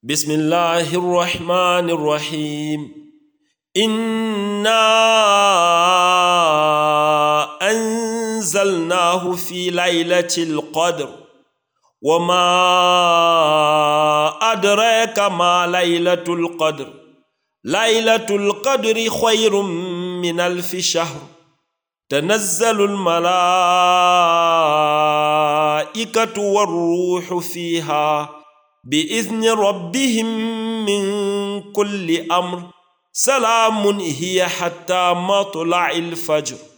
بسم الله الرحمن الرحيم. إنا أنزلناه في ليلة القدر وما أدراك ما ليلة القدر. ليلة القدر خير من 1000 شهر. تنزل الملائكة والروح فيها بإذن ربهم من كل أمر. سلام هي حتى مطلع الفجر.